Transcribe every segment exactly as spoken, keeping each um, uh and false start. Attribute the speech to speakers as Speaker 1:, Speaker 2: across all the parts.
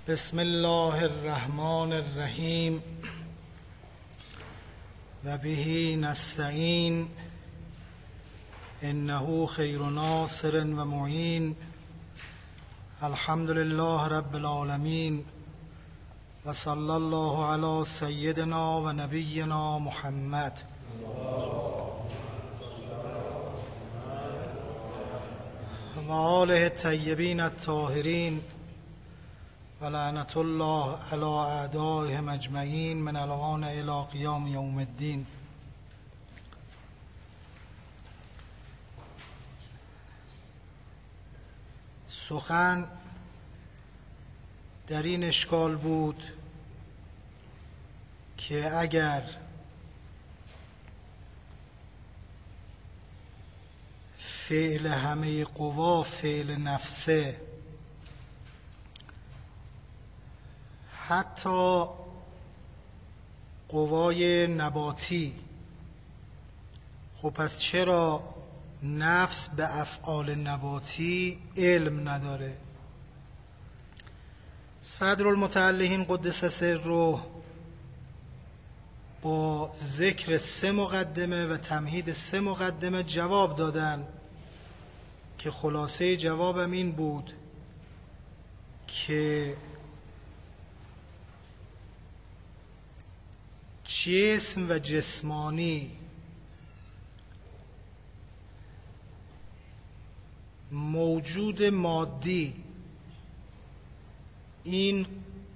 Speaker 1: بسم الله الرحمن الرحیم و به نستعین انه خیر ناصر و معین. الحمد لله رب العالمین و صلی الله علی سیدنا و نبینا محمد و آله الطیبین الطاهرین و لعنت الله علی اعدائهم اجمعین من الآن الی قیام یوم الدین. سخن در این اشکال بود که اگر فعل همه قوا فعل نفسه، حتی قوای نباتی، خب پس چرا نفس به افعال نباتی علم نداره؟ صدرالمتعلقین قدس سره با ذکر سه مقدمه و تمهید سه مقدمه جواب دادن که خلاصه جوابم این بود که جسم و جسمانی موجود مادی این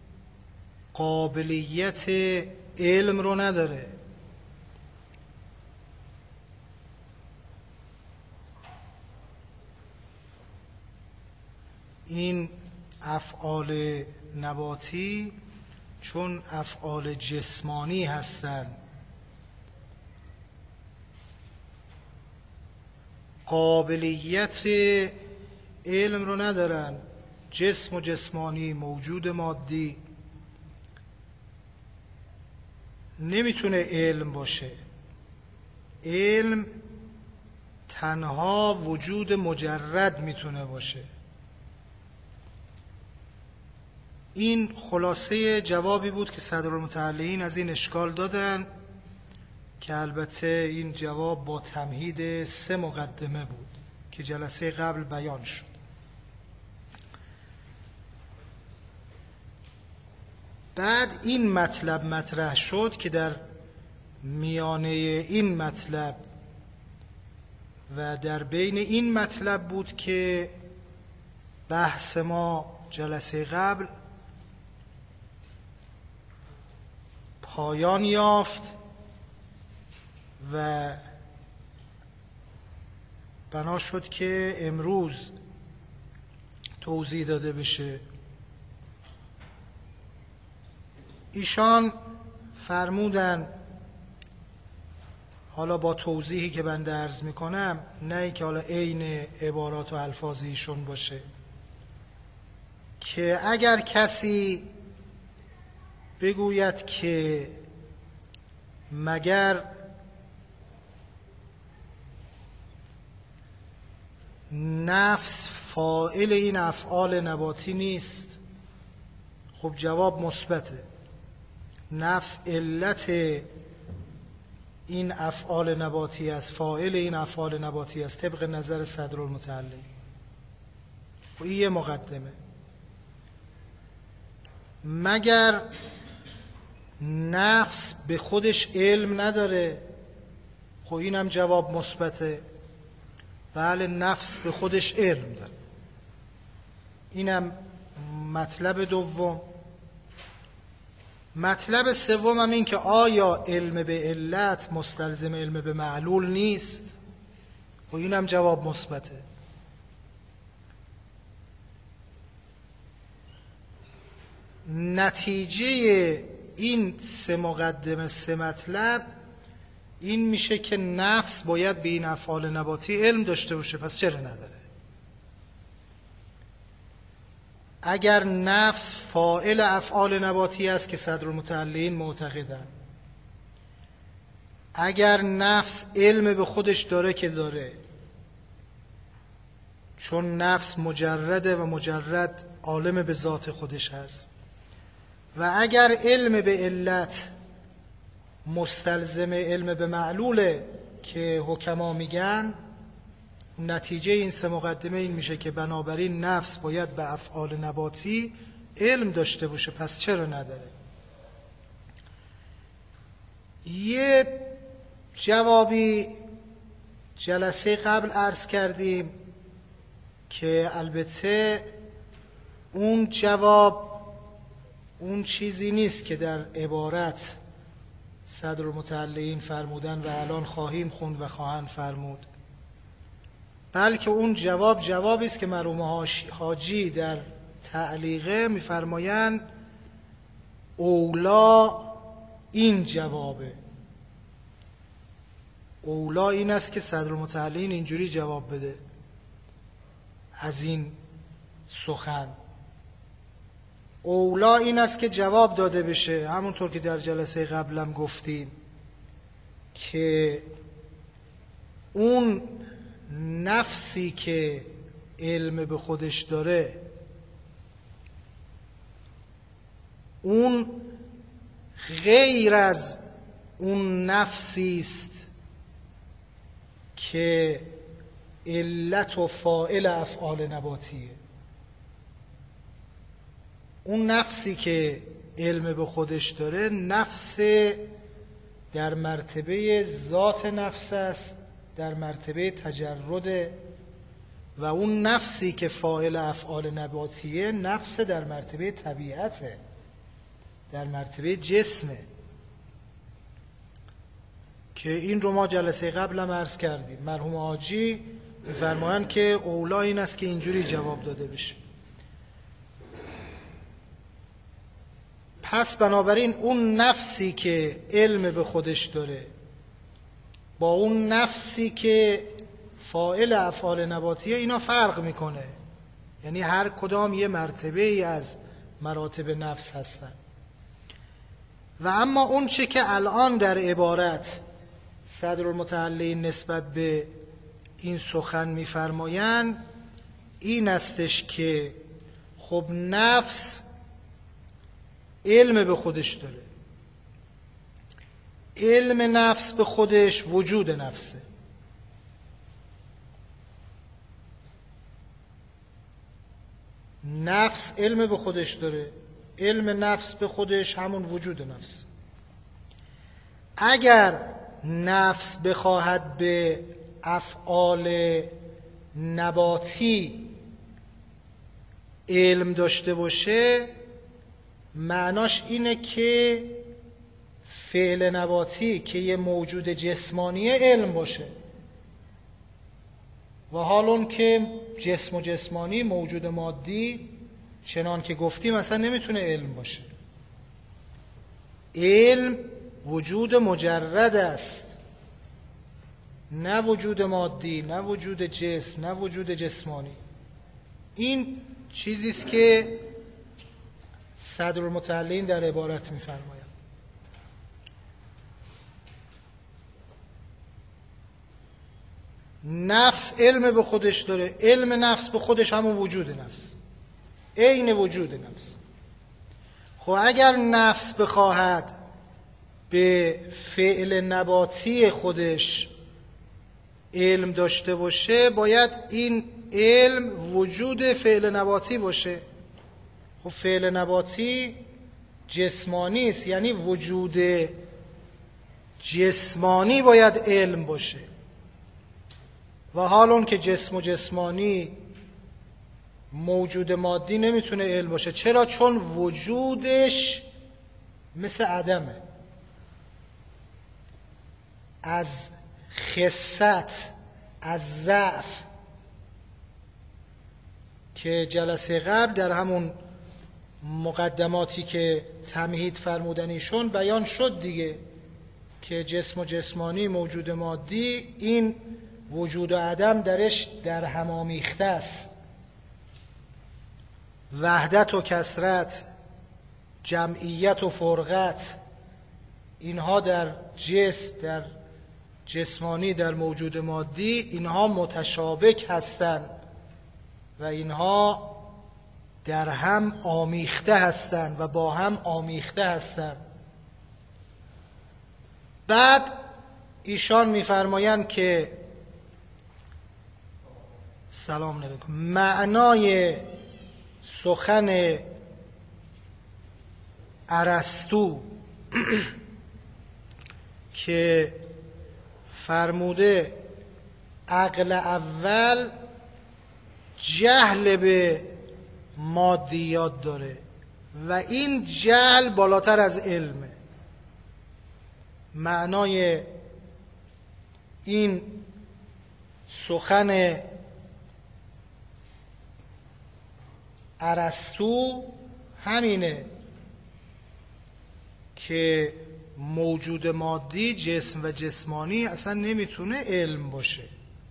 Speaker 1: قابلیت علم رو نداره. این افعال نباتی چون افعال جسمانی هستند، قابلیت علم رو ندارن. جسم و جسمانی موجود مادی نمیتونه علم باشه. علم تنها وجود مجرد میتونه باشه. این خلاصه جوابی بود که صدرالمتعلقین از این اشکال دادن که البته این جواب با تمهید سه مقدمه بود که جلسه قبل بیان شد. بعد این مطلب مطرح شد که در میانه این مطلب و در بین این مطلب بود که بحث ما جلسه قبل پایان یافت و بنا شد که امروز توضیح داده بشه. ایشان فرمودن، حالا با توضیحی که بنده عرض میکنم، نه که حالا عین عبارات و الفاظ ایشون باشه، که اگر کسی بگوید که مگر نفس فاعل این افعال نباتی نیست؟ خب جواب مثبته. نفس علت این افعال نباتی است، فاعل این افعال نباتی است طبق نظر صدرالمتعلقین. و این یه مقدمه. مگر نفس به خودش علم نداره؟ خب اینم جواب مثبته. بله، نفس به خودش علم داره. اینم مطلب دوم. مطلب سوم هم این که آیا علم به علت مستلزم علم به معلول نیست؟ و اینم جواب مثبته. نتیجه این سه مقدمه سه مطلب این میشه که نفس باید به این افعال نباتی علم داشته باشه. پس چرا نداره؟ اگر نفس فاعل افعال نباتی است که صدرالمتعلقین معتقدن، اگر نفس علم به خودش داره که داره، چون نفس مجرده و مجرد عالم به ذات خودش هست، و اگر علم به علت مستلزم علم به معلوله که حکما میگن، نتیجه این سه مقدمه این میشه که بنابراین نفس باید به افعال نباتی علم داشته باشه. پس چرا نداره؟ یه جوابی جلسه قبل عرض کردیم که البته اون جواب اون چیزی نیست که در عبارت صدرالمتعلین فرمودن و الان خواهیم خوند و خواهند فرمود، بلکه اون جواب جوابی است که مرحوم حاجی در تعلیقه میفرمایند اولا این جوابه، اولا این است که صدرالمتعلین اینجوری جواب بده از این سخن. اولا این است که جواب داده بشه، همونطور که در جلسه قبلم گفتیم که اون نفسی که علم به خودش داره اون غیر از اون نفسی است که علت و فاعل افعال نباتیه. اون نفسی که علم به خودش داره نفس در مرتبه ذات نفس است، در مرتبه تجرد، و اون نفسی که فاعل افعال نباتیه نفس در مرتبه طبیعته، در مرتبه جسمه، که این رو ما جلسه قبل هم عرض کردیم. مرحوم حاجی می‌فرمایند که اولا این است که اینجوری جواب داده بشه. پس بنابراین اون نفسی که علم به خودش داره با اون نفسی که فاعل افعال نباتیه اینا فرق میکنه، یعنی هر کدام یه مرتبه ای از مراتب نفس هستن. و اما اون چه که الان در عبارت صدرالمتعلین نسبت به این سخن میفرمایند این استش که خب نفس علم به خودش داره، علم نفس به خودش وجود نفسه. نفس علم به خودش داره، علم نفس به خودش همون وجود نفس. اگر نفس بخواهد به افعال نباتی علم داشته باشه، معناش اینه که فعل نباتی که یه موجود جسمانی علم باشه، و حال اون که جسم و جسمانی موجود مادی چنان که گفتیم اصلا نمیتونه علم باشه. علم وجود مجرد است، نه وجود مادی، نه وجود جسم، نه وجود جسمانی. این چیزی است که صدرالمتعلین در عبارت می‌فرماید. نفس علم به خودش داره، علم نفس به خودش همون وجود نفس، عین وجود نفس. خب اگر نفس بخواهد به فعل نباتی خودش علم داشته باشه، باید این علم وجود فعل نباتی باشه. خب فعل نباتی جسمانی است، یعنی وجود جسمانی باید علم باشه، و حال اون که جسم و جسمانی موجود مادی نمیتونه علم باشه. چرا؟ چون وجودش مثل عدمه. از خست، از ضعف که جلسه قبل در همون مقدماتی که تمهید فرمودنیشون بیان شد دیگه، که جسم و جسمانی موجود مادی این وجود و عدم درش در هم آمیخته است. وحدت و کثرت، جمعیت و فرقت، اینها در جسم، در جسمانی، در موجود مادی، اینها متشابک هستند و اینها در هم آمیخته هستند و با هم آمیخته هستند. بعد ایشان می‌فرمایند که سلام علیکم، معنای سخن ارسطو که فرموده عقل اول جهل به مادیات داره و این جهل بالاتر از علمه. معنای این سخن ارسطو همینه که موجود مادی، جسم و جسمانی اصلا نمیتونه علم باشه.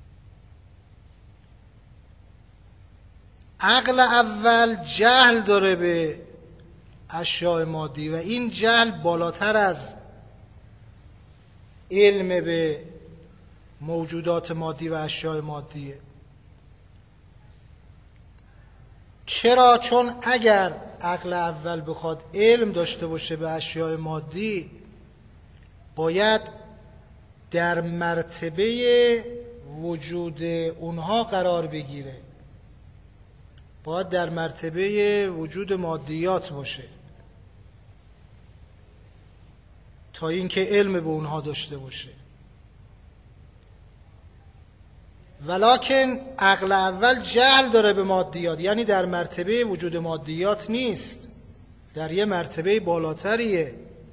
Speaker 1: عقل اول جهل داره به اشیاء مادی و این جهل بالاتر از علم به موجودات مادی و اشیاء مادیه. چرا؟ چون اگر عقل اول بخواد علم داشته باشه به اشیاء مادی، باید در مرتبه وجود اونها قرار بگیره، باید در مرتبه وجود مادیات باشه تا اینکه علم به اونها داشته باشه. ولکن عقل اول جهل داره به مادیات، یعنی در مرتبه وجود مادیات نیست، در یه مرتبه بالاتریه،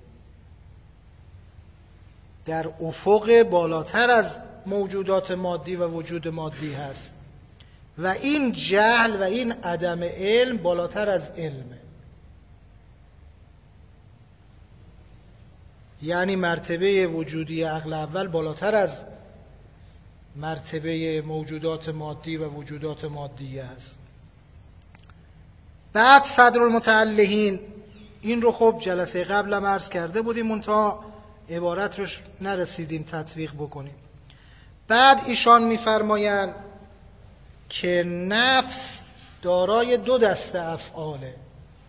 Speaker 1: در افق بالاتر از موجودات مادی و وجود مادی هست و این جهل و این عدم علم بالاتر از علمه. یعنی مرتبه وجودی عقل اول بالاتر از مرتبه موجودات مادی و وجودات مادی است. بعد صدرالمتعلحین، این رو خب جلسه قبلم عرض کرده بودیم منتها عبارت روش نرسیدیم تطبیق بکنیم. بعد ایشان میفرمایند که نفس دارای دو دسته افعاله.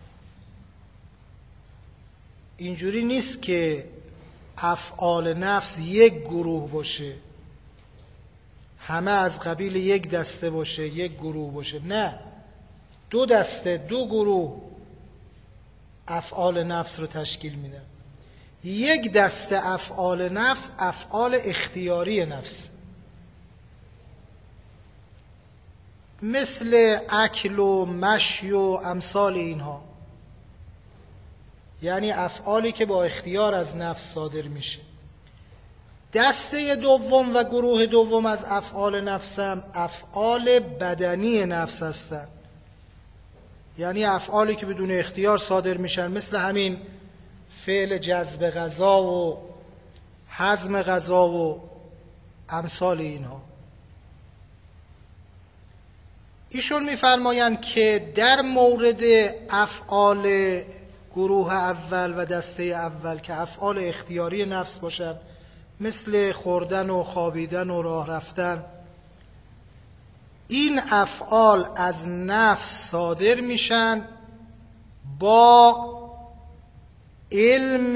Speaker 1: اینجوری نیست که افعال نفس یک گروه باشه، همه از قبیل یک دسته باشه، یک گروه باشه. نه، دو دسته، دو گروه افعال نفس رو تشکیل میدن. یک دسته افعال نفس افعال اختیاری نفس، مثل اکل و مشی و امثال اینها، یعنی افعالی که با اختیار از نفس صادر میشه. دسته دوم و گروه دوم از افعال نفس هم افعال بدنی نفس هستند، یعنی افعالی که بدون اختیار صادر میشن، مثل همین فعل جذب غذا و هضم غذا و امثال اینها. ایشون میفرمایند که در مورد افعال گروه اول و دسته اول که افعال اختیاری نفس باشن، مثل خوردن و خوابیدن و راه رفتن، این افعال از نفس صادر میشن با علم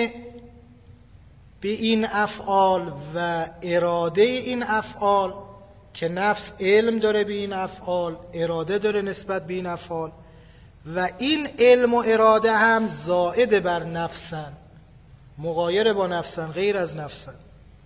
Speaker 1: به این افعال و اراده این افعال، که نفس علم داره به این افعال، اراده داره نسبت به این افعال و این علم و اراده هم زائد بر نفسن، مغایر با نفسن، غیر از نفسن.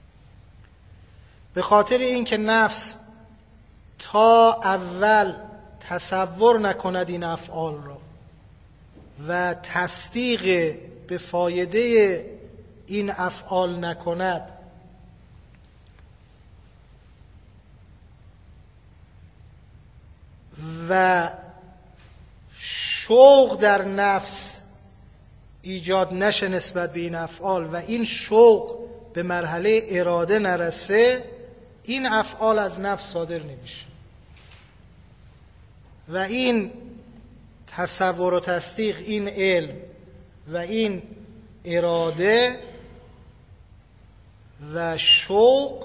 Speaker 1: به خاطر اینکه نفس تا اول تصور نکند این افعال را و تصدیق به فایده این افعال نکند، و شوق در نفس ایجاد نشه نسبت به این افعال و این شوق به مرحله اراده نرسه، این افعال از نفس صادر نمیشه و این تصور و تصدیق، این علم و این اراده و شوق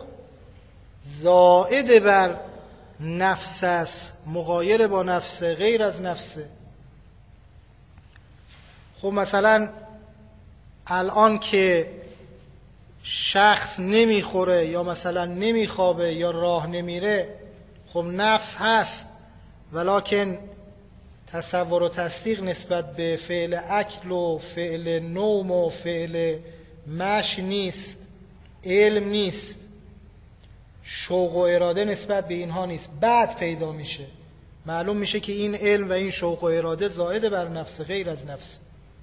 Speaker 1: زائد بر نفس است، مغایر با نفس، غیر از نفسه. خب مثلا الان که شخص نمیخوره یا مثلا نمیخوابه یا راه نمیره، خب نفس هست، ولکن تصور و تصدیق نسبت به فعل اکل و فعل نوم و فعل مشی نیست، علم نیست، شوق و اراده نسبت به اینها نیست. بعد پیدا میشه، معلوم میشه که این علم و این شوق و اراده زائد بر نفس، غیر از نفس.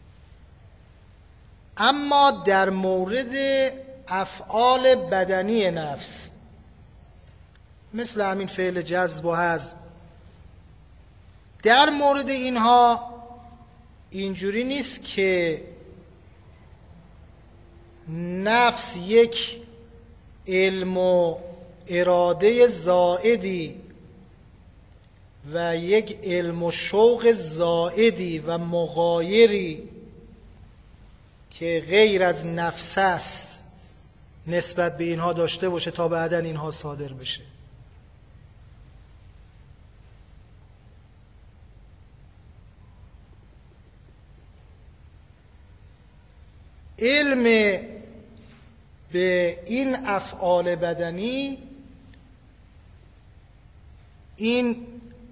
Speaker 1: اما در مورد افعال بدنی نفس مثل همین فعل جذب و هضم، در مورد اینها اینجوری نیست که نفس یک علم و اراده زائدی و یک علم و شوق زائدی و مغایری که غیر از نفس است نسبت به اینها داشته باشه تا بعداً اینها صادر بشه. علم به این افعال بدنی این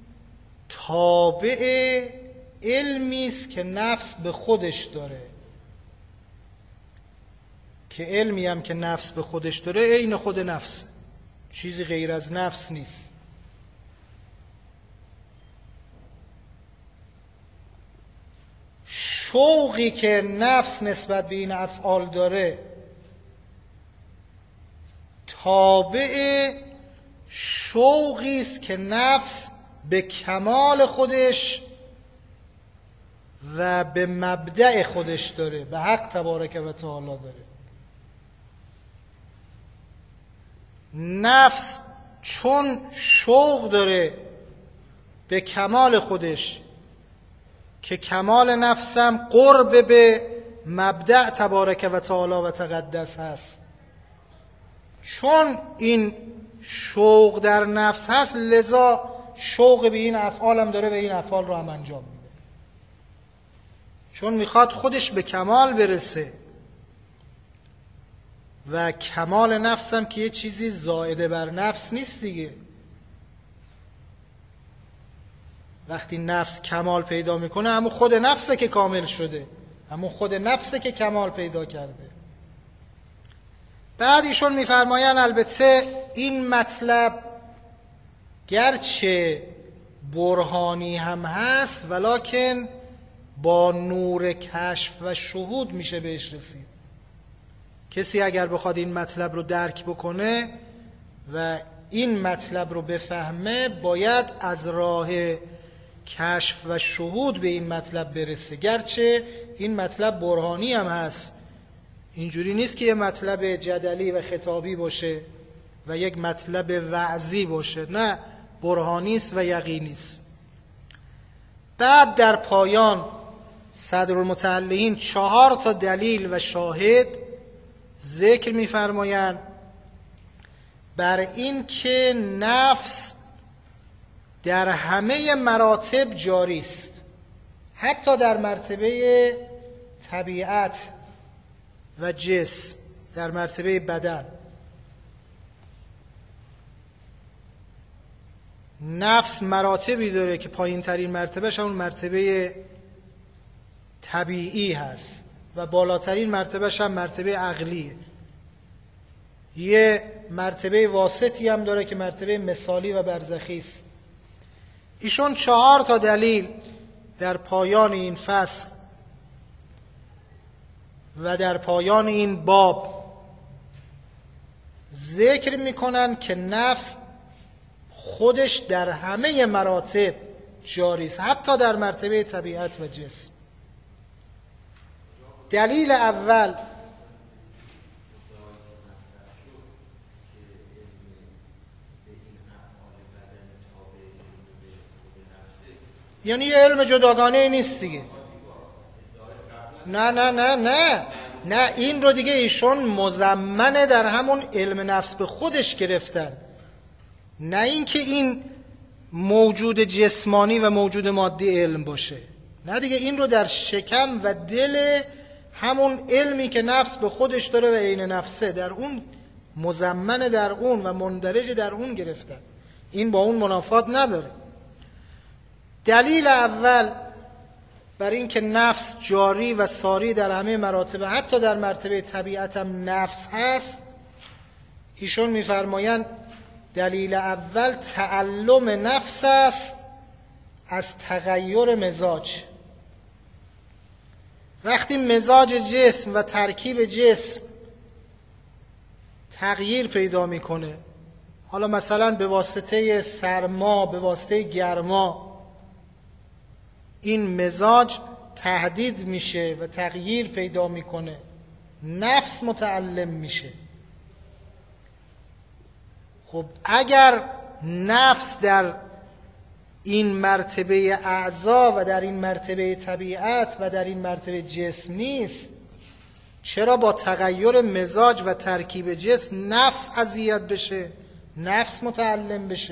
Speaker 1: تابع علمی است که نفس به خودش داره، که علمی هم که نفس به خودش داره عین خود نفس، چیزی غیر از نفس نیست. شوقی که نفس نسبت به این افعال داره تابع شوقی است که نفس به کمال خودش و به مبدأ خودش داره، به حق تبارک و تعالی داره. نفس چون شوق داره به کمال خودش که کمال نفسم قرب به مبدأ تبارک و تعالی و تقدس هست، چون این شوق در نفس هست لذا شوق به این افعال هم داره و این افعال رو هم انجام میده، چون میخواد خودش به کمال برسه. و کمال نفس هم که یه چیزی زائده بر نفس نیست دیگه. وقتی نفس کمال پیدا میکنه همون خود نفسه که کامل شده، همون خود نفسه که کمال پیدا کرده. بعد ایشون میفرماین البته این مطلب گرچه برهانی هم هست ولکن با نور کشف و شهود میشه بهش رسید. کسی اگر بخواد این مطلب رو درک بکنه و این مطلب رو بفهمه باید از راه کشف و شهود به این مطلب برسه، گرچه این مطلب برهانی هم هست. اینجوری نیست که یه مطلب جدلی و خطابی باشه و یک مطلب وعظی باشه، نه، برهانی است و یقینی است. بعد در پایان صدرالمتعلقین چهار تا دلیل و شاهد ذکر می‌فرمایند بر این که نفس در همه مراتب جاری است، حتی در مرتبه طبیعت و جسم، در مرتبه بدن. نفس مراتبی داره که پایین ترین مرتبهش همون مرتبه طبیعی هست و بالاترین مرتبهش هم مرتبه عقلیه. یه مرتبه واسطی هم داره که مرتبه مثالی و برزخی است. ایشون چهار تا دلیل در پایان این فصل و در پایان این باب ذکر میکنن که نفس خودش در همه مراتب جاری است، حتی در مرتبه طبیعت و جسم. دلیل اول یعنی یه علم جداگانه نیست دیگه. نه نه نه نه نه این رو دیگه ایشون مضمنه در همون علم نفس به خودش گرفتن، نه اینکه این موجود جسمانی و موجود مادی علم باشه، نه دیگه، این رو در شکم و دل همون علمی که نفس به خودش داره و عین نفسه، در اون مضمن در اون و مندرج در اون گرفتن. این با اون منافات نداره. دلیل اول برای این که نفس جاری و ساری در همه مراتب، حتی در مرتبه طبیعت هم نفس هست، ایشون میفرمایند دلیل اول تعلم نفس است از تغییر مزاج. وقتی مزاج جسم و ترکیب جسم تغییر پیدا میکنه، حالا مثلا به واسطه سرما، به واسطه گرما، این مزاج تهدید میشه و تغییر پیدا میکنه، نفس متعلم میشه. خب اگر نفس در این مرتبه اعضا و در این مرتبه طبیعت و در این مرتبه جسم نیست، چرا با تغییر مزاج و ترکیب جسم نفس اذیت بشه، نفس متعلم بشه؟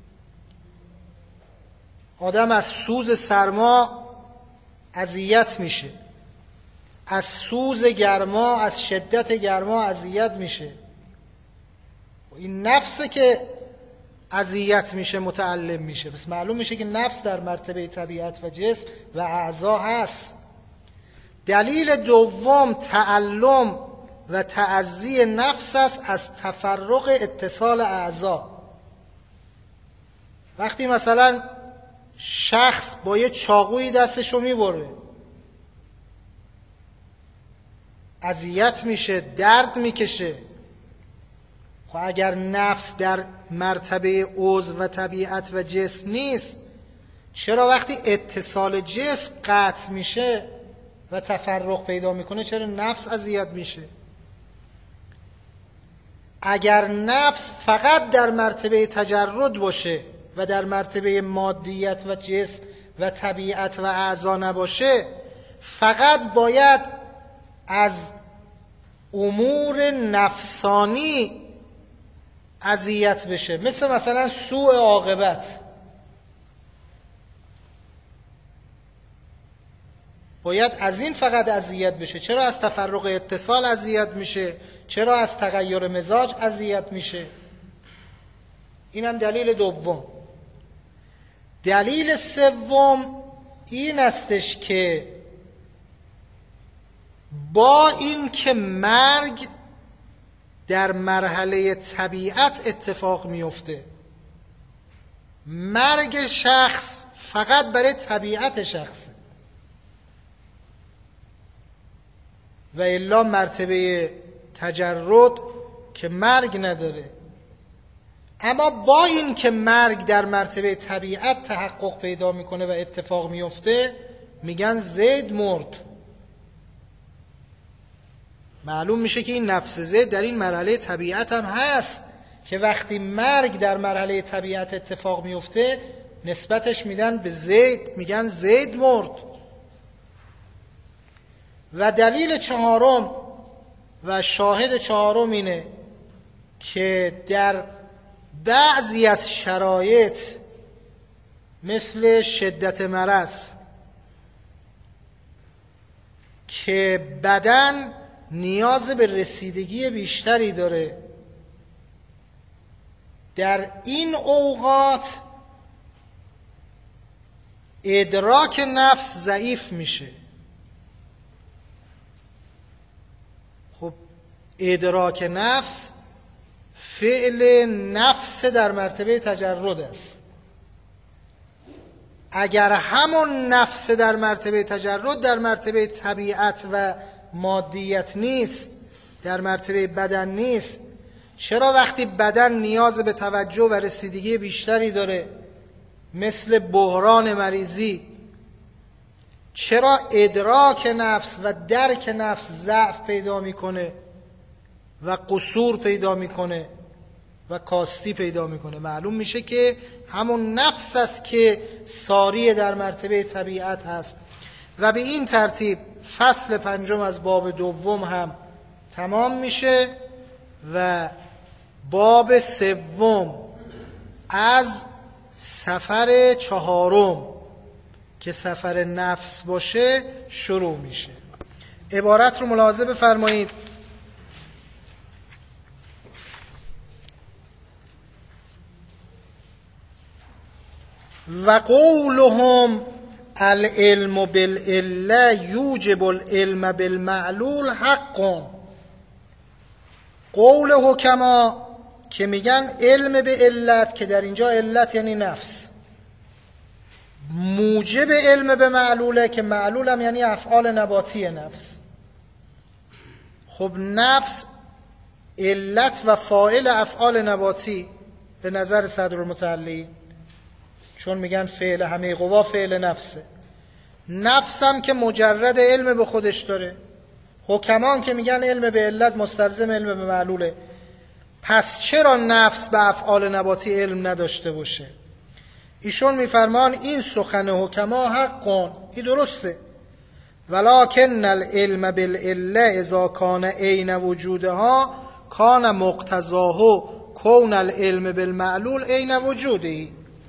Speaker 1: آدم از سوز سرما اذیت میشه، از سوز گرما، از شدت گرما اذیت میشه. این نفسه که اذیت میشه، متعلم میشه. پس معلوم میشه که نفس در مرتبه طبیعت و جسم و اعضا هست. دلیل دوم تعلم و تعزی نفس است از تفرق اتصال اعضا. وقتی مثلا شخص با یه چاقوی دستشو میبره، اذیت میشه، درد میکشه. خب اگر نفس در مرتبه عضو و طبیعت و جسم نیست، چرا وقتی اتصال جسم قطع میشه و تفرق پیدا میکنه، چرا نفس اذیت میشه؟ اگر نفس فقط در مرتبه تجرد باشه و در مرتبه مادیت و جسم و طبیعت و اعضا نباشه، فقط باید از امور نفسانی اذیت بشه، مثل مثلا سوء عاقبت. باید از این فقط اذیت بشه. چرا از تفرق اتصال اذیت میشه؟ چرا از تغییر مزاج اذیت میشه؟ اینم دلیل دوم. دلیل سوم این استش که با این که مرگ در مرحله طبیعت اتفاق میفته، مرگ شخص فقط برای طبیعت شخصه و الا مرتبه تجرد که مرگ نداره. اما با این که مرگ در مرتبه طبیعت تحقق پیدا میکنه و اتفاق میفته، میگن زید مرد. معلوم میشه که این نفس زید در این مرحله طبیعت هم هست که وقتی مرگ در مرحله طبیعت اتفاق میفته نسبتش میدن به زید، میگن زید مرد. و دلیل چهارم و شاهد چهارم اینه که در بعضی از شرایط مثل شدت مرض که بدن نیاز به رسیدگی بیشتری داره، در این اوقات ادراک نفس ضعیف میشه. خب ادراک نفس فعل نفس در مرتبه تجرد است. اگر همون نفس در مرتبه تجرد در مرتبه طبیعت و مادیت نیست، در مرتبه بدن نیست، چرا وقتی بدن نیاز به توجه و رسیدگی بیشتری داره مثل بحران مریضی، چرا ادراک نفس و درک نفس ضعف پیدا میکنه و قصور پیدا میکنه و کاستی پیدا میکنه؟ معلوم میشه که همون نفس است که ساری در مرتبه طبیعت هست. و به این ترتیب فصل پنجم از باب دوم هم تمام میشه و باب سوم از سفر چهارم که سفر نفس باشه شروع میشه. عبارت رو ملاحظه بفرمایید. و قولهم العلم بالعله یوجب العلم بالمعلول حق. قول حکما که میگن علم به علت، که در اینجا علت یعنی نفس، موجب علم به معلوله، که معلول هم یعنی افعال نباتی نفس. خب نفس علت و فاعل افعال نباتی به نظر صدرالمتعلین، چون میگن فعل همه قوا فعل نفسه. نفس هم که مجرد علم به خودش داره، حکمان که میگن علم به علت مستلزم علم به معلوله. پس چرا نفس به افعال نباتی علم نداشته باشه؟ ایشون میفرمان این سخن حکما حقون، این درسته. ولکن العلم بالعله اذا کان عین وجودها کان مقتضاه کون العلم بالمعلول عین وجوده.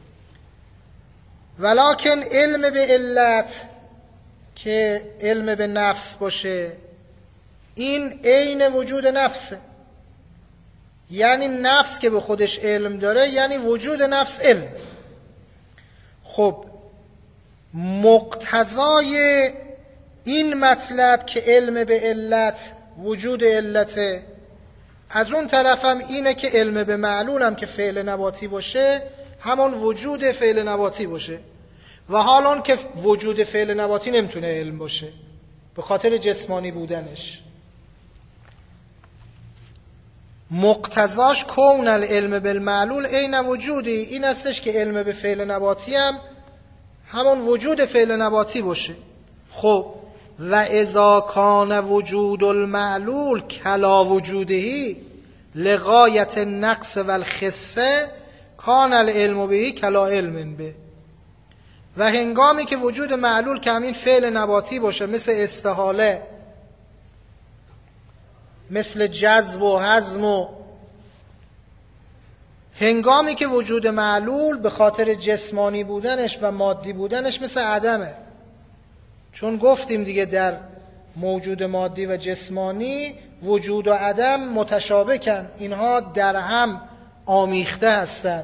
Speaker 1: ولکن علم به علت که علم به نفس باشه، این عین وجود نفسه، یعنی نفس که به خودش علم داره یعنی وجود نفس علم. خب مقتضای این مطلب که علم به علت وجود علته، از اون طرف هم اینه که علم به معلول هم که فعل نباتی باشه همون وجود فعل نباتی باشه. و حالان که وجود فعل نباتی نمیتونه علم باشه به خاطر جسمانی بودنش. مقتضاش کون العلم بالمعلول عین وجودی، این استش که علم به فعل نباتی هم همون وجود فعل نباتی باشه. خب و اذا کان وجود المعلول کلا وجودهی لغایت نقص و الخصه کان العلم بهی کلا علم به. و هنگامی که وجود معلول که همین فعل نباتی باشه، مثل استحاله، مثل جذب و هضم، و هنگامی که وجود معلول به خاطر جسمانی بودنش و مادی بودنش مثل عدمه. چون گفتیم دیگه در موجود مادی و جسمانی وجود و عدم متشابکن، اینها در هم آمیخته هستند.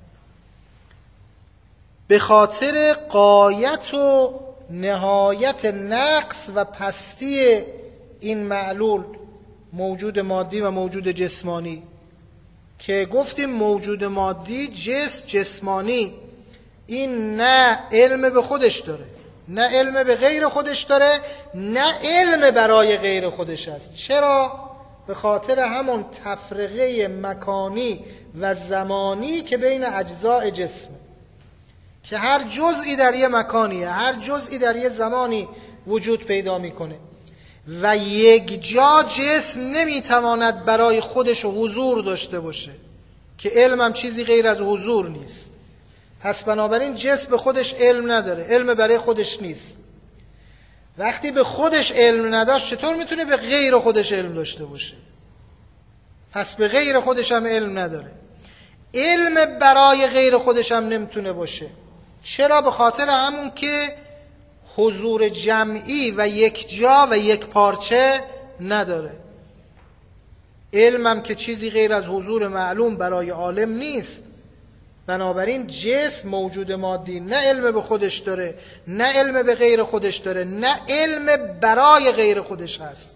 Speaker 1: به خاطر غایت و نهایت نقص و پستی این معلول، موجود مادی و موجود جسمانی، که گفتیم موجود مادی جسم جسمانی این نه علم به خودش داره، نه علم به غیر خودش داره، نه علم برای غیر خودش است. چرا؟ به خاطر همون تفرقه مکانی و زمانی که بین اجزاء جسم، که هر جزئی در یه مکانیه، هر جزئی در یه زمانی وجود پیدا میکنه و یک جا جسم نمیتواند برای خودش حضور داشته باشه، که علم هم چیزی غیر از حضور نیست. پس بنابراین جسم به خودش علم نداره، علم برای خودش نیست. وقتی به خودش علم نداشت چطور میتونه به غیر خودش علم داشته باشه؟ پس به غیر خودش هم علم نداره، علم برای غیر خودش هم نمیتونه باشه. چرا؟ به خاطر همون که حضور جمعی و یک جا و یک پارچه نداره. علمم که چیزی غیر از حضور معلوم برای عالم نیست. بنابراین جسم موجود مادی نه علم به خودش داره، نه علم به غیر خودش داره، نه علم برای غیر خودش هست.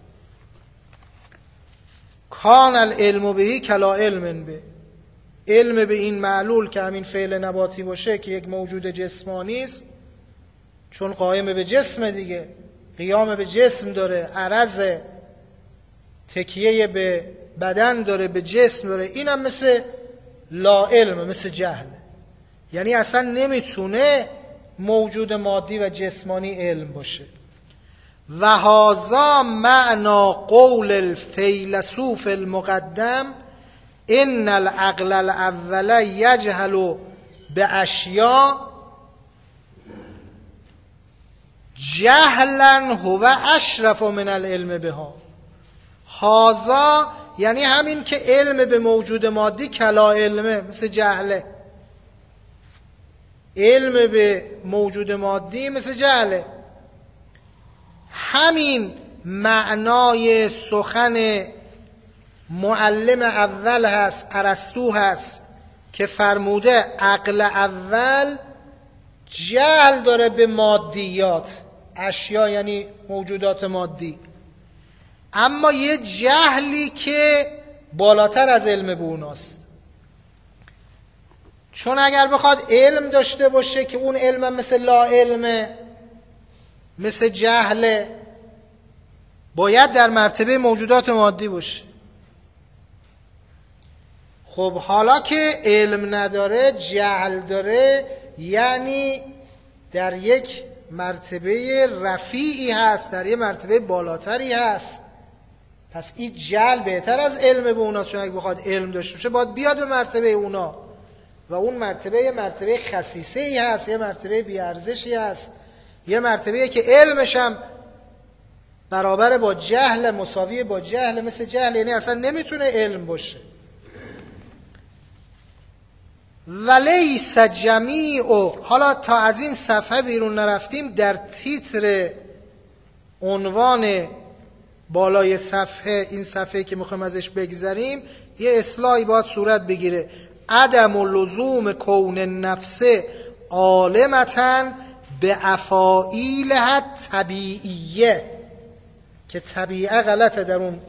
Speaker 1: کان العلم بهی کلا علم به. علم به این معلول که همین فعل نباتی باشه، که یک موجود جسمانی است، چون قائم به جسم دیگه، قیام به جسم داره، عرض تکیه به بدن داره، به جسم داره، اینم مثل لا علم، مثل جهل. یعنی اصلا نمیتونه موجود مادی و جسمانی علم باشه. و هذا معنا قول الفیلسوف المقدم ان العقل الاول یجهل باشیاء جهلا هو اشرف من العلم بها. هذا یعنی همین که علم به موجود مادی کلا علمه، مثل جهله. علم به موجود مادی مثل جهله. همین معنای سخن معلم اول هست، ارسطو هست، که فرموده عقل اول جهل داره به مادیات، اشیا یعنی موجودات مادی، اما یه جهلی که بالاتر از علم به اوناست. چون اگر بخواد علم داشته باشه که اون علم مثل لا علمه، مثل جهله، باید در مرتبه موجودات مادی باشه. خب حالا که علم نداره، جهل داره، یعنی در یک مرتبه رفیعی هست، در یک مرتبه بالاتری هست. پس این جهل بهتر از علم به اونا، چون اگه بخواد علم داشته باشه باید بیاد به مرتبه اونا، و اون مرتبه یه مرتبه خسیسه‌ای هست، یه مرتبه بی‌ارزشی هست، یه مرتبه که علمش هم برابر با جهل، مساوی با جهل، مثل جهل، یعنی اصلا نمیتونه علم باشه. ولیس جمیع، حالا تا از این صفحه بیرون نرفتیم، در تیتر عنوان بالای صفحه، این صفحه که میخوایم ازش بگذریم، یه اصلاحی باید صورت بگیره. عدم و لزوم کون النفس عالمتن به افاعیلها طبیعیه، که طبیعه غلطه در اون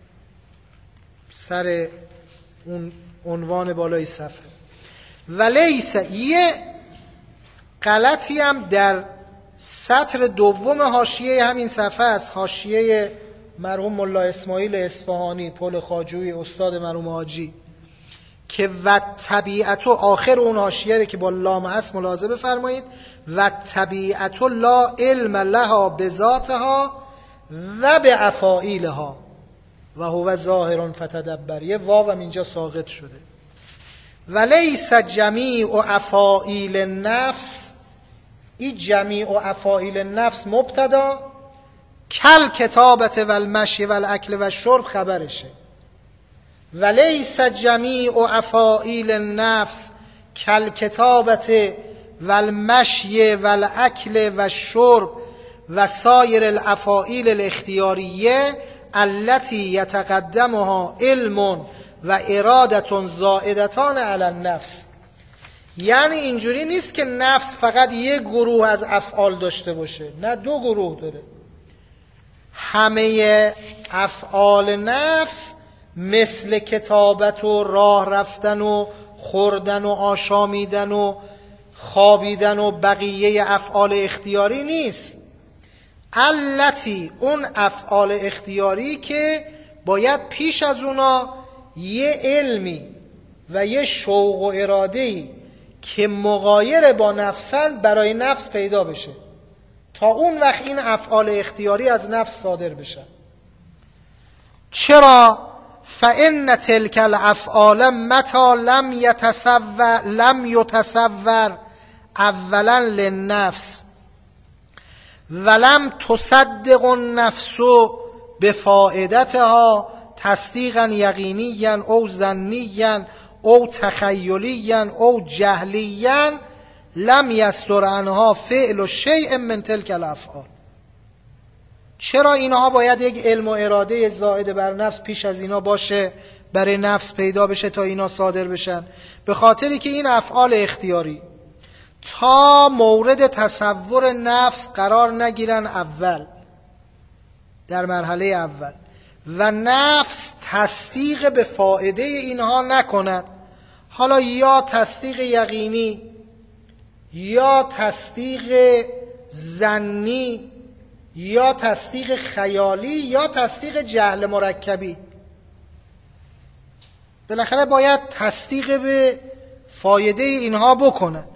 Speaker 1: سر اون عنوان بالای صفحه. ولیس، یه غلطی هم در سطر دوم حاشیه همین صفحه است، حاشیه مرحوم ملا اسماعیل اصفهانی پل خواجوی استاد مرحوم حاجی، که و طبیعت، آخر اون حاشیه که با لام هست ملاحظه بفرمایید، و طبیعت لا علم لها بذاتها و به افاعیلها و هو ظاهر فتدبر، یه واو هم اینجا ساقط شده. ولیس جمیع افاعیل النفس، این جمیع افاعیل النفس مبتدا، کل کتابت و المشی و الاکل و الشرب خبرشه. ولیس جمیع افاعیل النفس کل کتابت و المشی و الاکل و الشرب و سایر الافاعیل الاختیاریه التي یتقدمها علم و ارادتون زائدتان علی النفس. یعنی اینجوری نیست که نفس فقط یک گروه از افعال داشته باشه، نه، دو گروه داره. همه افعال نفس مثل کتابت و راه رفتن و خوردن و آشامیدن و خوابیدن و بقیه افعال اختیاری نیست. التی، اون افعال اختیاری که باید پیش از اونا یه علمی و یه شوق و اراده‌ای که مغایر با نفسن برای نفس پیدا بشه، تا اون وقت این افعال اختیاری از نفس صادر بشن. چرا؟ فإن تلك الافعال متى لم يتصور لم يتصور اولا للنفس ولم تصدق النفس بفائدتها تصدیقا یقینیا او ظنیا او تخیلیا او جهلیا لم یصدر عنها فعل شیء من تلک الافعال. چرا اینها باید یک علم و اراده زائد بر نفس پیش از اینا باشه، برای نفس پیدا بشه تا اینا صادر بشن؟ به خاطری که این افعال اختیاری تا مورد تصور نفس قرار نگیرن اول، در مرحله اول، و نفس تصدیق به فائده اینها نکند، حالا یا تصدیق یقینی یا تصدیق ظنی یا تصدیق خیالی یا تصدیق جهل مرکبی، بالاخره باید تصدیق به فایده اینها بکند.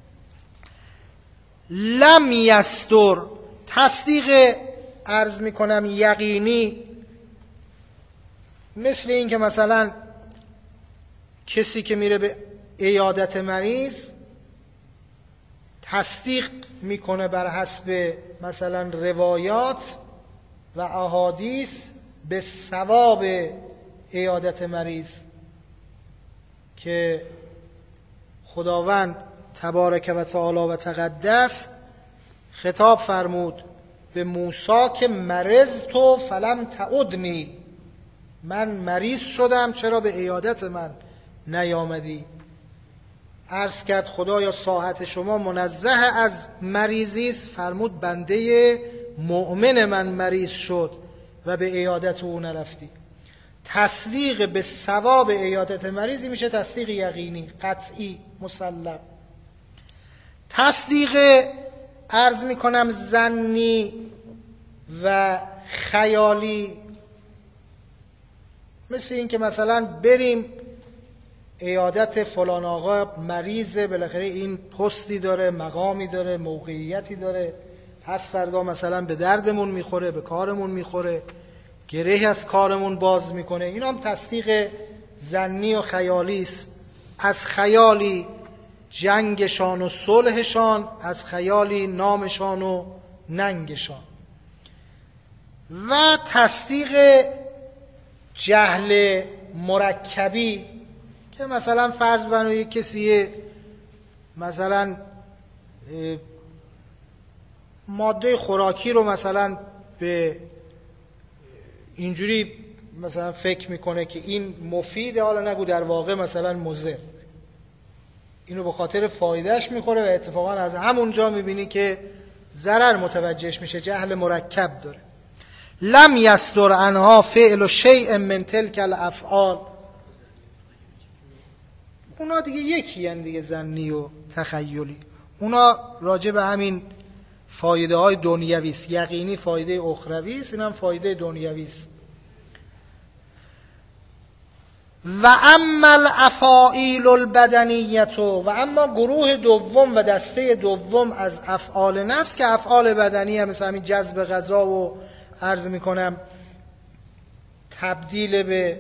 Speaker 1: لم یصدر، تصدیق عرض میکنم یقینی، مثل این که مثلا کسی که میره به عیادت مریض تصدیق میکنه بر حسب مثلا روایات و احادیث به ثواب عیادت مریض، که خداوند تبارک و تعالی و تقدس خطاب فرمود به موسی که مرض تو فلم تعدنی، من مریض شدم چرا به عیادت من نیامدی؟ عرض کرد خدایا ساحت شما منزه از مریضی است، فرمود بنده مؤمن من مریض شد و به عیادت او نرفتی. تصدیق به ثواب عیادت مریضی میشه تصدیق یقینی، قطعی، مسلم. تصدیق عرض میکنم ظنی و خیالی مثل این که مثلا بریم عیادت فلان آقا مریضه، بالاخره این پستی داره، مقامی داره، موقعیتی داره، پس فردا مثلا به دردمون میخوره، به کارمون میخوره، گره از کارمون باز میکنه. این هم تصدیق ظنی و خیالی است. از خیالی جنگشان و صلحشان، از خیالی نامشان و ننگشان. و تصدیق جهل مرکبی که مثلا فرض بنوی کسی مثلا ماده خوراکی رو مثلا به اینجوری مثلا فکر میکنه که این مفیده، حالا نگو در واقع مثلا مضر، اینو به خاطر فایدهش میخوره و اتفاقا از همونجا میبینی که ضرر متوجهش میشه. جهل مرکب داره. لم یصدر عنها فعل شیء من تلک الافعال، اونا دیگه یکی هن دیگه، ظنی و تخیلی. اونا راجع به همین فایده های دنیوی است. یقینی فایده اخروی است، اینم فایده دنیوی است. و اما الافاعیل البدنیت، و اما گروه دوم و دسته دوم از افعال نفس که افعال بدنی هم مثل همین جذب غذا و عرض میکنم تبدیل به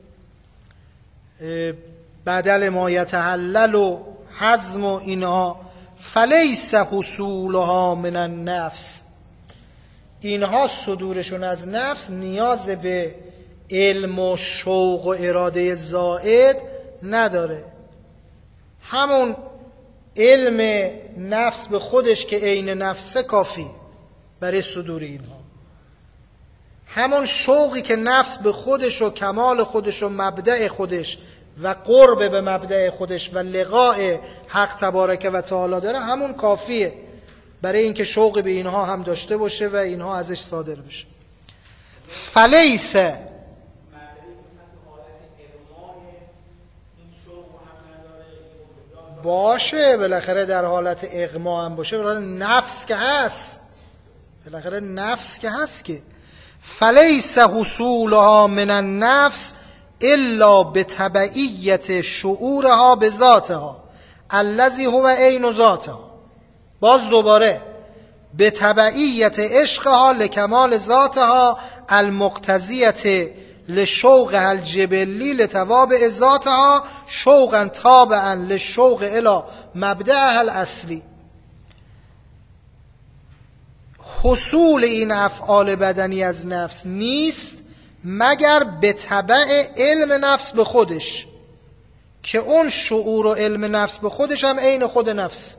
Speaker 1: بدل ما یتحلل و هضم و اینها، فلیس حصولها من النفس، اینها صدورشون از نفس نیاز به علم و شوق و اراده زائد نداره. همون علم نفس به خودش که عین نفسه کافی برای صدور اینها. همون شوقی که نفس به خودش و کمال خودش و مبدأ خودش و قرب به مبدأ خودش و لقاء حق تبارک و تعالی داره، همون کافیه برای اینکه شوق به اینها هم داشته باشه و اینها ازش صادر بشه. فلیس باشه، بالاخره در حالت اغما هم باشه، بالاخره نفس که هست، بالاخره نفس که هست که فلیس حصولها من النفس الا بتبعیت شعورها به ذاتها الذی هو عین ذاتها. باز دوباره به تبعیت عشقها لکمال ذاتها المقتضیت لشوق الجبلی لتوابع ذاتها شوقا تابعا لشوق الی مبدأها الاصلی. حصول این افعال بدنی از نفس نیست مگر به تبع علم نفس به خودش، که اون شعور و علم نفس به خودش هم عین خود نفس.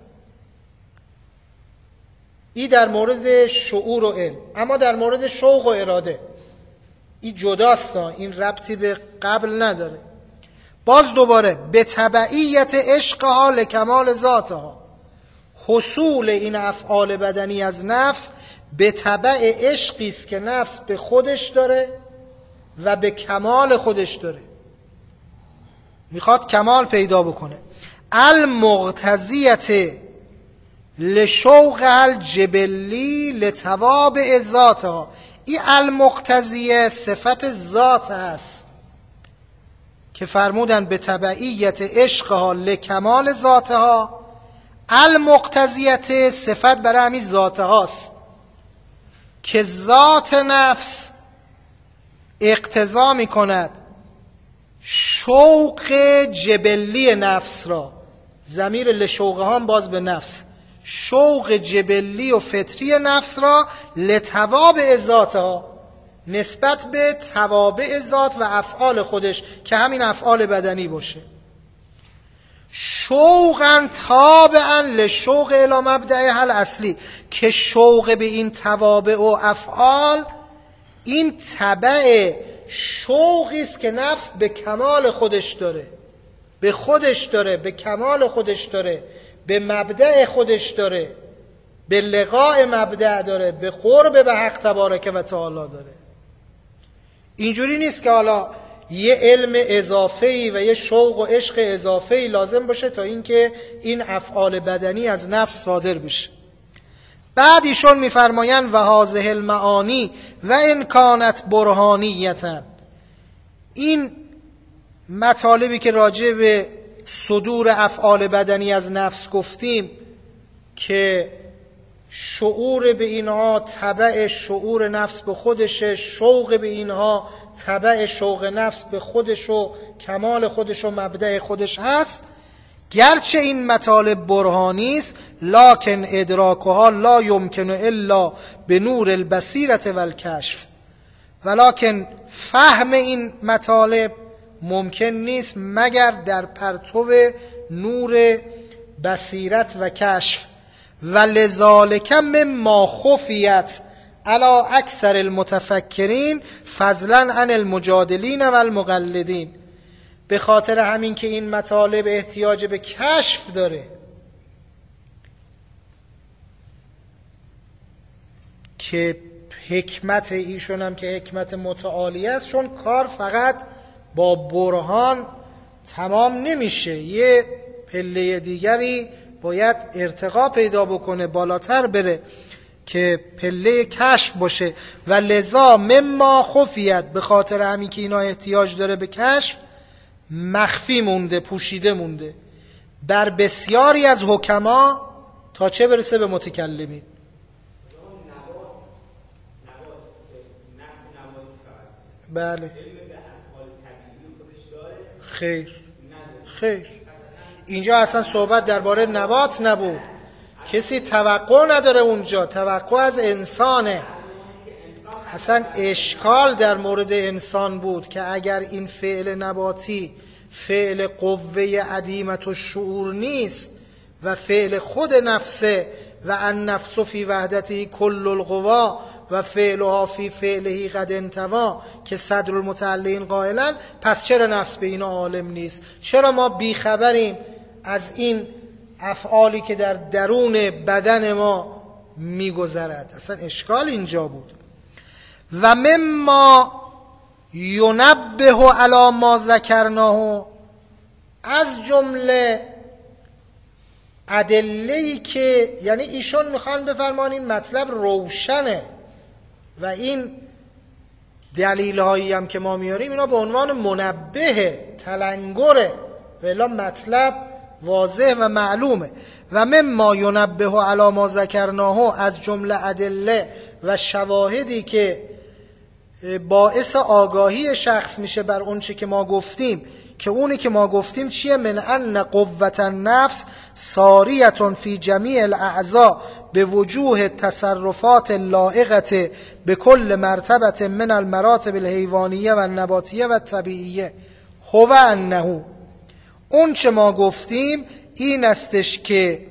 Speaker 1: این در مورد شعور و علم. اما در مورد شوق و اراده این جداست، این ربطی به قبل نداره. باز دوباره به تبعیت عشقها لکمال ذاتها، حصول این افعال بدنی از نفس به تبع عشقی است که نفس به خودش داره و به کمال خودش داره، میخواد کمال پیدا بکنه. المقتضیت لشوق الجبلی لتوابع ذاتها، این المقتضیه صفت ذات هست که فرمودن به تبعیت عشقها لکمال ذاتها. المقتضیت صفت برای همین ذات هاست که ذات نفس اقتضا می کند شوق جبلی نفس را، ضمیر لشوق هم باز به نفس، شوق جبلی و فطری نفس را لتوابع ذاتها، نسبت به توابع ذات و افعال خودش که همین افعال بدنی باشه. شوقا تابعا لشوق الی مبدأها الاصلی، که شوق به این توابع و افعال این تبع شوقی است که نفس به کمال خودش داره، به خودش داره، به کمال خودش داره، به مبدأ خودش داره، به لقاء مبدأ داره، به قرب به حق تبارک و تعالی داره. اینجوری نیست که حالا یه علم اضافه‌ای و یه شوق و عشق اضافه‌ای لازم باشه تا اینکه این افعال بدنی از نفس صادر بشه. بعد ایشون میفرمایند و هذه المعانی و ان کانت برهانیتا، این مطالبی که راجع به صدور افعال بدنی از نفس گفتیم که شعور به اینها تبع شعور نفس به خودشه، شوق به اینها تبع شوق نفس به خودش و کمال خودش و مبدأ خودش هست، گرچه این مطالب برهانی است لکن ادراکها لا یمکن الا به نور البصیرة و الکشف، ولکن فهم این مطالب ممکن نیست مگر در پرتو نور بصیرت و کشف. و لذالک مما خفیت علی اکثر المتفکرین فضلا عن المجادلین و المقلدین، به خاطر همین که این مطالب احتیاج به کشف داره که حکمت ایشون هم که حکمت متعالی است، چون کار فقط با برهان تمام نمیشه، یه پله دیگری باید ارتقا پیدا بکنه، بالاتر بره که پله کشف باشه. و لذا مما خفیت، به خاطر همین که اینا احتیاج داره به کشف، مخفی مونده، پوشیده مونده بر بسیاری از حکما تا چه برسه به متکلمین. بله خیر خیر، اینجا اصلا صحبت درباره نبات نبود، کسی توقع نداره اونجا، توقع از انسانه. اصلا اشکال در مورد انسان بود که اگر این فعل نباتی فعل قوه عدیمت و شعور نیست و فعل خود نفسه و ان نفس فی وحدتی کل القوا و فعلها فی فعله قد انتوا که صدر المتعلین قائلن، پس چرا نفس به اینا عالم نیست؟ چرا ما بیخبریم از این افعالی که در درون بدن ما میگذرد؟ اصلا اشکال اینجا بود. و مما ینبه علی ما ذکرناه، از جمله ادله‌ای که، یعنی ایشون میخوان بفرمان این مطلب روشنه و این دلیل هایی هم که ما میاریم اینا به عنوان منبه تلنگره، ولی مطلب واضح و معلومه. و مما ینبه علی ما ذکرناه، از جمله ادله و شواهدی که باعث آگاهی شخص میشه بر اون چی که ما گفتیم، که اونی که ما گفتیم چیه؟ من ان قوة النفس ساریة فی جمیع الاعضاء به وجوه تصرفات لائقة به کل مرتبة من المراتب الحیوانیه و النباتیه و الطبیعیه. هو انه، اون چه ما گفتیم این استش که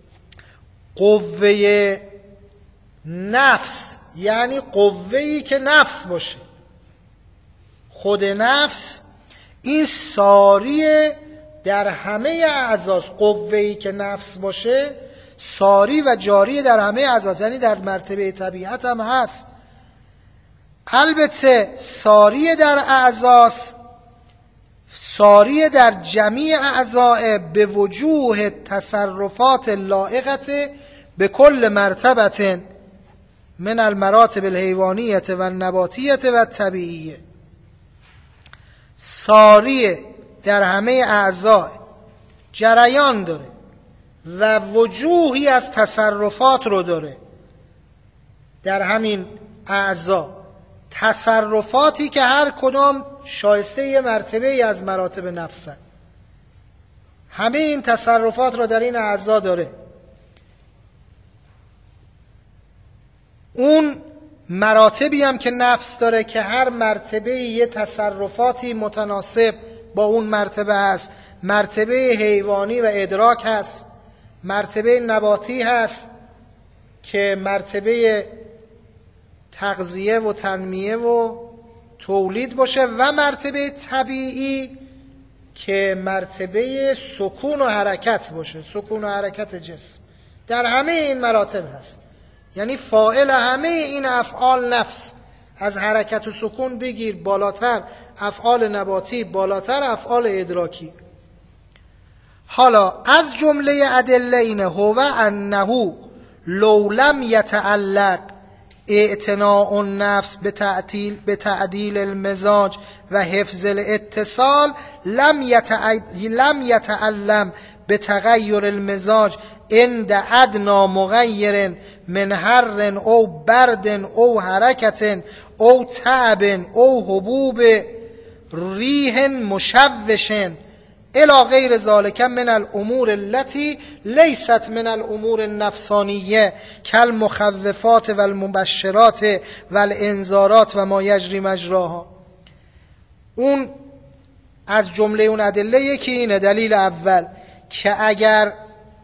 Speaker 1: قوه نفس، یعنی قوه‌ای که نفس باشه، خود نفس، این ساری در همه اعضاست. قوه‌ای که نفس باشه ساری و جاری در همه اعضاست، یعنی در مرتبه طبیعت هم هست. البته ساری در اعضاست، ساری در جمیع اعضاء به وجوه تصرفات لائقة به کل مرتبة من المراتب الحیوانیه و النباتیه و الطبیعیه. ساری در همه اعضاء جریان داره و وجوهی از تصرفات رو داره در همین اعضا، تصرفاتی که هر کدام شایسته یه مرتبه از مراتب نفسن. همه این تصرفات رو در این اعضا داره. اون مراتبی هم که نفس داره که هر مرتبه یه تصرفاتی متناسب با اون مرتبه هست، مرتبه حیوانی و ادراک هست، مرتبه نباتی هست که مرتبه تغذیه و تنمیه و تولید باشه، و مرتبه طبیعی که مرتبه سکون و حرکت باشه، سکون و حرکت جسم. در همه این مراتب هست، یعنی فاعل همه این افعال نفس. از حرکت و سکون بگیر بالاتر افعال نباتی، بالاتر افعال ادراکی. حالا از جمله ادله اینه هو انه لو لم یتعلق اعتناء النفس بتعدیل بتعدیل المزاج و حفظ الاتصال لم لم یتعلم بتغیر المزاج عند ادنی مغیر من حر او برد او حرکت او تعب او حبوب ریح مشوش الی غیر ذلك من الامور التي ليست من الامور النفسانیه کالمخوفات و المبشرات و الانذارات و ما یجری مجراها. اون از جمله اون ادله یکی اینه، دلیل اول، که اگر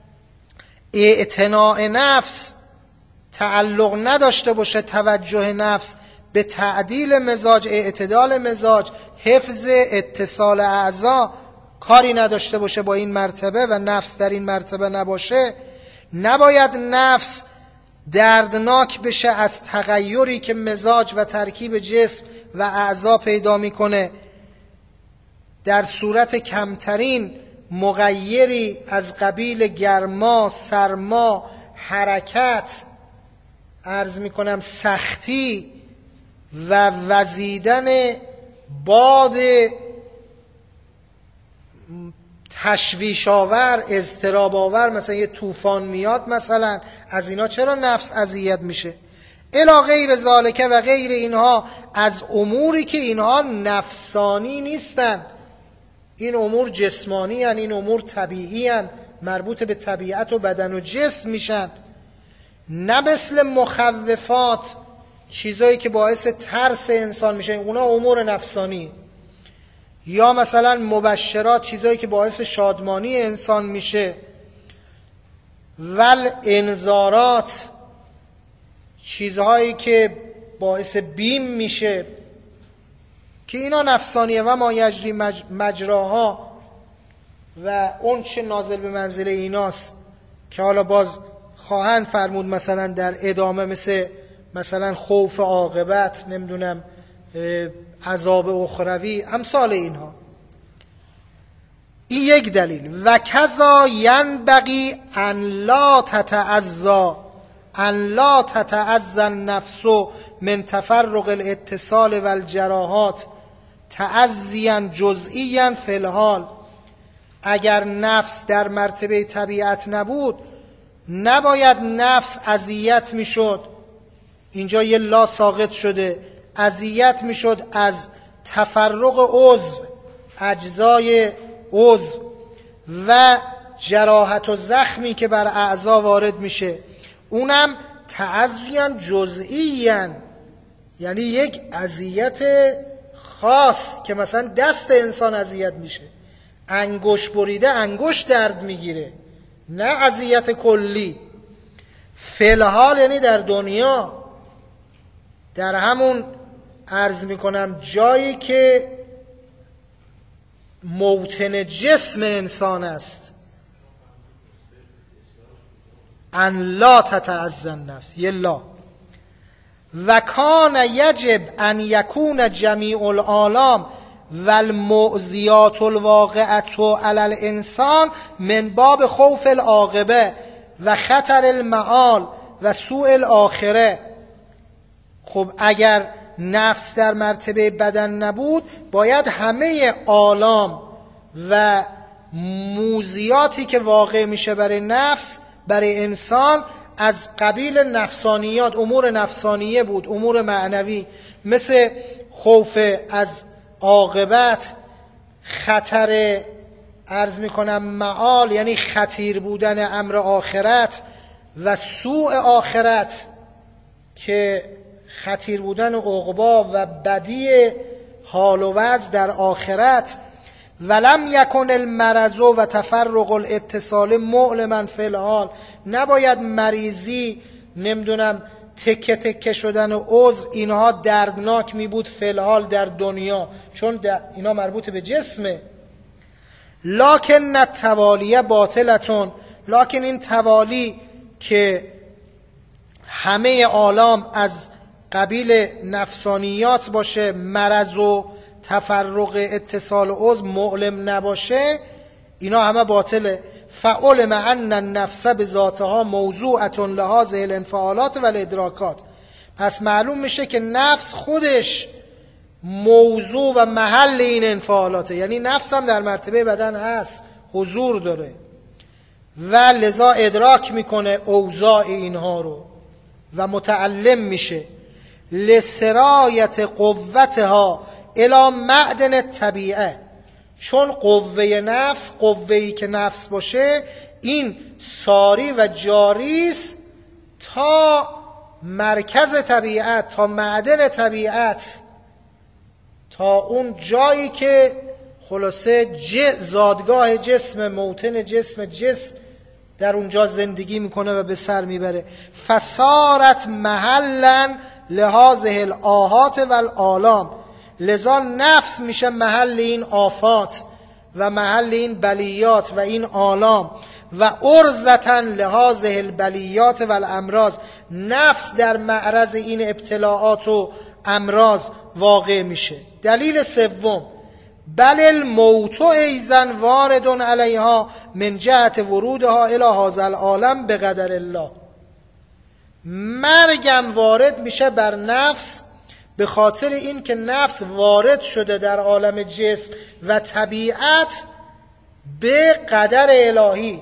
Speaker 1: اعتناء نفس تعلق نداشته باشه، توجه نفس به تعدیل مزاج، اعتدال مزاج، حفظ اتصال اعضا کاری نداشته باشه با این مرتبه و نفس در این مرتبه نباشه، نباید نفس دردناک بشه از تغییری که مزاج و ترکیب جسم و اعضا پیدا میکنه. در صورت کمترین مغیری از قبیل گرما، سرما، حرکت، عرض میکنم سختی و وزیدن باد تشویش آور، اضطراب آور، مثلا یه طوفان میاد مثلا، از اینا چرا نفس اذیت میشه؟ الی غیر ذالک و غیر اینها از اموری که اینها نفسانی نیستن، این امور جسمانی هن، این امور طبیعی هن، مربوط به طبیعت و بدن و جسم میشن، نه مثل مخوفات، چیزایی که باعث ترس انسان میشه، اونا امور نفسانی، یا مثلا مبشرات، چیزایی که باعث شادمانی انسان میشه، ول انذارات، چیزهایی که باعث بیم میشه که اینا نفسانیه، و ما یجری مج... مجراها، و اون چه نازل به منزله ایناست که حالا باز خواهند فرمود مثلا در ادامه، مثل مثلا خوف عاقبت، نمیدونم عذاب اخروی، امثال اینها. این یک دلیل. و کذا ینبغی ان لا تتعزا ان لا تتعزا النفس من تفرق الاتصال و الجراحات تعزیا جزئیا فی الحال. اگر نفس در مرتبه طبیعت نبود، نباید نفس اذیت میشد، اینجا یه لا ساقط شده، اذیت میشد از تفرق عضو، اجزای عضو و جراحت و زخمی که بر اعضا وارد میشه، اونم تعزیاً جزئیاً، یعنی یک اذیت خاص که مثلا دست انسان اذیت میشه، انگشت بریده انگشت درد میگیره، نه اذیت کلی. فلحال یعنی در دنیا، در همون عرض میکنم جایی که موطن جسم انسان است، ان لا تتعزا النفس، یه لا. و کان یجب ان یکون جمیع العالم و المعزیات الواقعة علی الانسان من باب خوف العاقبه و خطر المعال و سوء الاخره. خب اگر نفس در مرتبه بدن نبود، باید همه عالم و موزیاتی که واقع میشه برای نفس، برای انسان، از قبیل نفسانیات، امور نفسانیه بود، امور معنوی، مثل خوف از عاقبت، خطر عرض میکنم معال، یعنی خطیر بودن امر آخرت، و سوء آخرت که خطیر بودن عقبا و بدی حال و وضع در آخرت، ولم یکن المرض و تفرق الاتصال معلما فی الحال، نباید مریضی، نمیدونم تکه تکه شدن عضو، اینها دردناک می بود فی الحال در دنیا، چون اینا مربوط به جسمه. لکن التوالیه باطلتون، لکن این توالی که همه عالم از قبیل نفسانیات باشه، مرض و تفرق اتصال عضو معلم نباشه، اینا همه باطله. فعلم ان النفس بذاتها موضوعة لهذه الانفعالات و الادراکات، پس معلوم میشه که نفس خودش موضوع و محل این انفعالاته، یعنی نفس هم در مرتبه بدن هست، حضور داره و لذا ادراک میکنه اوضاع اینها رو و متعلم میشه. لسرایت قوتها الی معدن الطبیعه، چون قوه نفس، قوه‌ای که نفس باشه، این ساری و جاریست تا مرکز طبیعت، تا معدن طبیعت، تا اون جایی که خلاصه زادگاه جسم، موطن جسم، جسم در اونجا زندگی میکنه و به سر میبره. فصارت محلا لهذه الآهات و الآلام، لذا نفس میشه محل این آفات و محل این بلیات و این آلام. و ارزتن لهذه البلیات و الامراض، نفس در معرض این ابتلاعات و امراض واقع میشه. دلیل سوم، بل الموت ایضا وارد علیها من جهت ورودها الی هذا العالم بقدر الله، مرگم وارد میشه بر نفس به خاطر این که نفس وارد شده در عالم جسم و طبیعت به قدر الهی،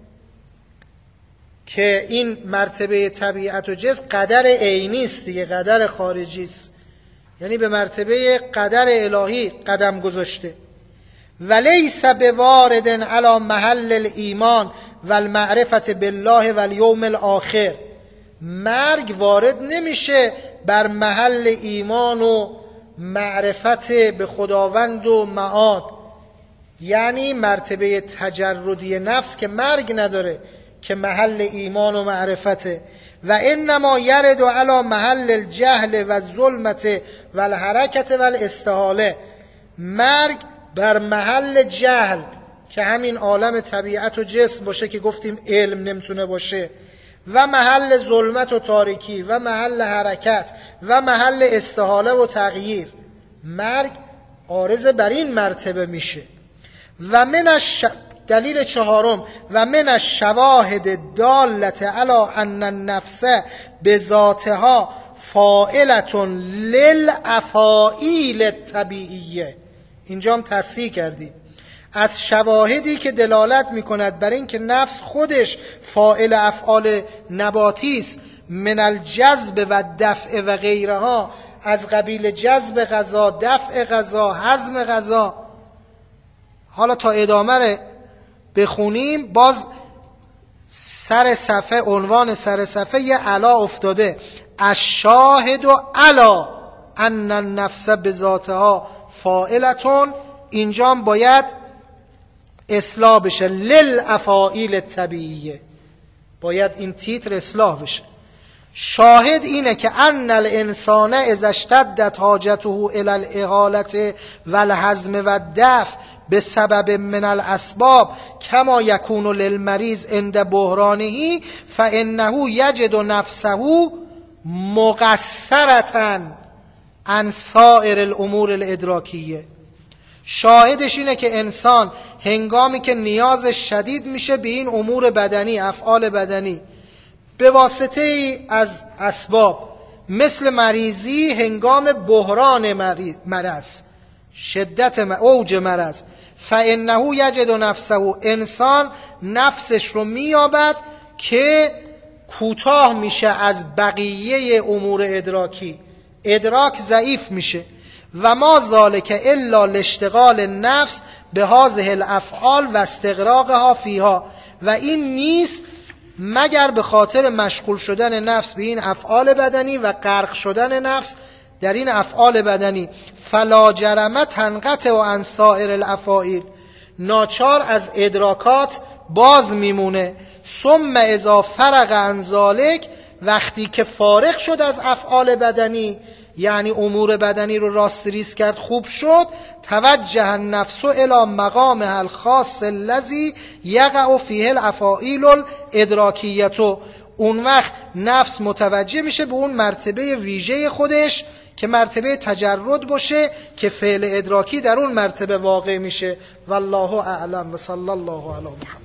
Speaker 1: که این مرتبه طبیعت و جسم قدر عینی است دیگه، قدر خارجی است، یعنی به مرتبه قدر الهی قدم گذاشته. ولیس بوارد علی محل الایمان و المعرفت بالله و الیوم الاخر، مرگ وارد نمیشه بر محل ایمان و معرفت به خداوند و معاد، یعنی مرتبه تجردی نفس که مرگ نداره، که محل ایمان و معرفته. و انما یرد علی محل الجهل و الظلمت و الحرکت و الاستحاله، مرگ بر محل جهل که همین عالم طبیعت و جسم باشه که گفتیم علم نمیتونه باشه، و محل ظلمت و تاریکی و محل حرکت و محل استحاله و تغییر، مرگ عارض بر این مرتبه میشه. و من الش... دلیل چهارم، و من الشواهد دالت علی ان النفس بذاتها فاعلة للافاعیل الطبیعیه، اینجا هم تصحیح کردیم، از شواهدی که دلالت میکند بر این که نفس خودش فاعل افعال نباتی است، من الجذب و دفع و غیرها، از قبیل جذب غذا، دفع غذا، هضم غذا. حالا تا ادامه رو بخونیم، باز سر صفحه، عنوان سر صفحه یه علا افتاده، الشاهد و علا ان النفس بذاتها فاعلتون، اینجا باید اصلاح بشه، للافاعیل الطبیعیه، باید این تیتر اصلاح بشه. شاهد اینه که ان الانسان اذا اشتدت حاجته الی الاغاله و الهضم و الدفع بسبب من الاسباب کما یکون للمریض عند بحرانه فانه یجد نفسه مقصرة عن سائر الامور الادراکیه. شاهدش اینه که انسان هنگامی که نیاز شدید میشه به این امور بدنی، افعال بدنی، به واسطه ای از اسباب، مثل مریضی هنگام بحران مرض، شدت اوج مرض، فانه یجد نفسه، انسان نفسش رو مییابد که کوتاه میشه از بقیه امور ادراکی، ادراک ضعیف میشه. و ما ذالک الا لاشتغال نفس به هذه الافعال و استغراقها فیها، و این نیست مگر به خاطر مشغول شدن نفس به این افعال بدنی و غرق شدن نفس در این افعال بدنی. فلا جرم تنقطع عن سائر الافاعیل، ناچار از ادراکات باز میمونه. ثم اذا فرغ عن ذلک، وقتی که فارغ شد از افعال بدنی، یعنی امور بدنی رو راستریز کرد، خوب شد، توجه النفس الی مقامها الخاص الذی یقع فیه الافاعیل الادراکیه، اون وقت نفس متوجه میشه به اون مرتبه ویژه خودش که مرتبه تجرد باشه که فعل ادراکی در اون مرتبه واقع میشه. والله اعلم و صلی الله علی محمد.